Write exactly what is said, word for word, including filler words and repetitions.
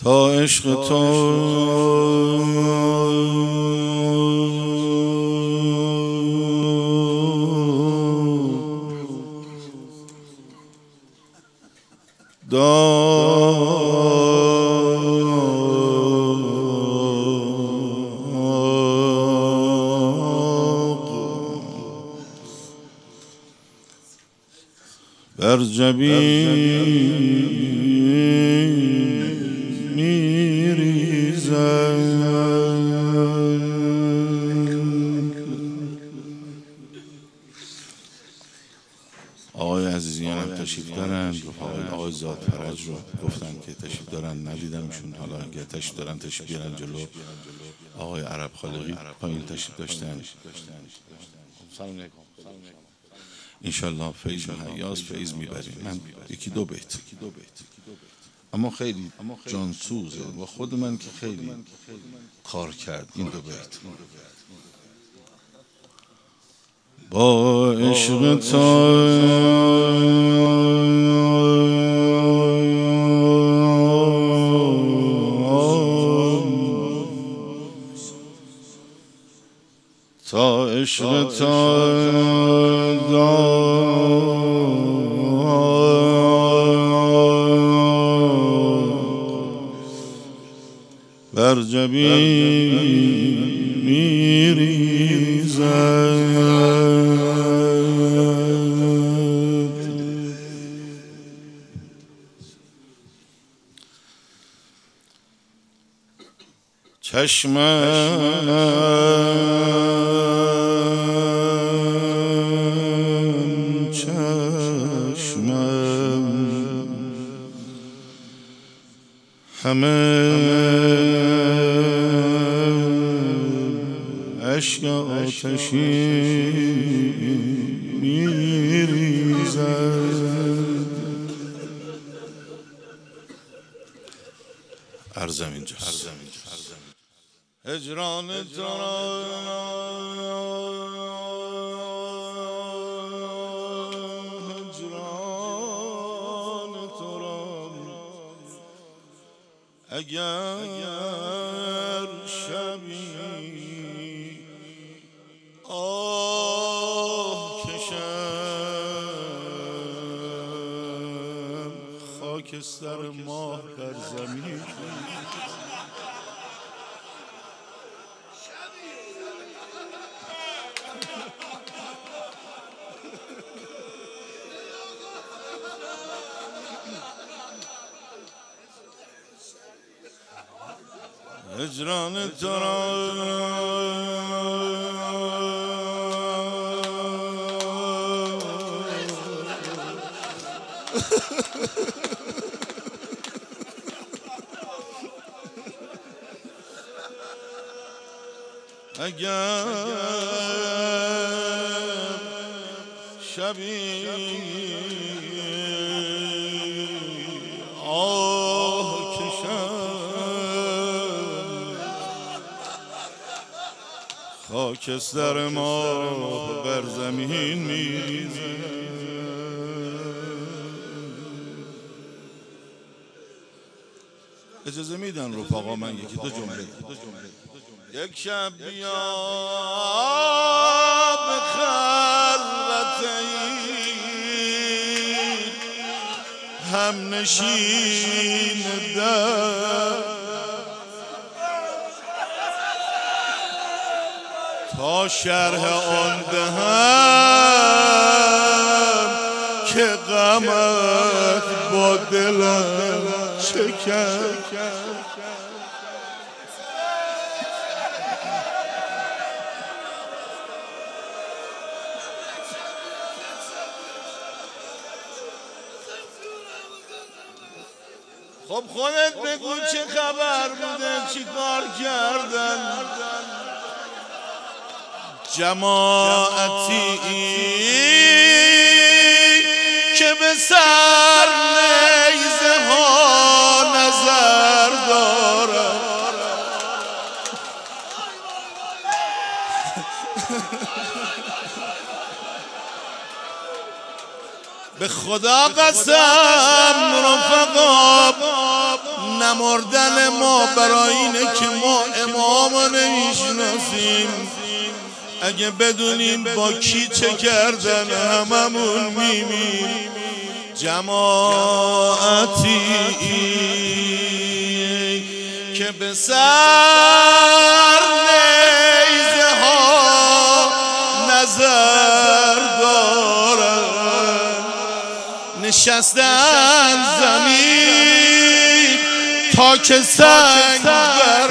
تا عشق تو بر جبین میریزد. آقای عزیزیان هم تشریف دارن، آقای آقای زاد فرج رو گفتن که تشریف دارن، ندیدمشون، حالا اگه تشریف دارن تشریف بیارن جلو. آقای عرب خالقی پایین تشریف داشتن. سلام علیکم. انشالله فیض حیاس فیض میبریم. من یکی دو بیت اما خیلی جانسوزه و خود من که خیلی کار کرد این دو بیت. با عشق تو تا عشق تو بر جبین میریزد. چشمم چشمم همه اشک آتشی میریزد. عرضم اینجاست. هجران تو را هجران تو را اگر شبی آه کشم خاکستر ماه بر زمین هجران تو را اگر شبی آه کشم خاکستر ما بر زمین میریزد. اجازه میدن رفقا من یکی دو جمله یک شب بیا به خلوتی هم نشین در تا شرح آن دهم که غمت با دلم چه کرد. خب خودت بگو چه خبر بوده، چی کار کردن جماعتی که به سر نیزه ها نظر دارد. به خدا قسم رفقا نمردن ما برای اینه که ما امام رو نمیشناسیم. اگه بدونیم با کی چه کردن هممون میمیریم. جماعتی که به سر نیزه ها نظر دارن، نشستن زمین تا که سنگ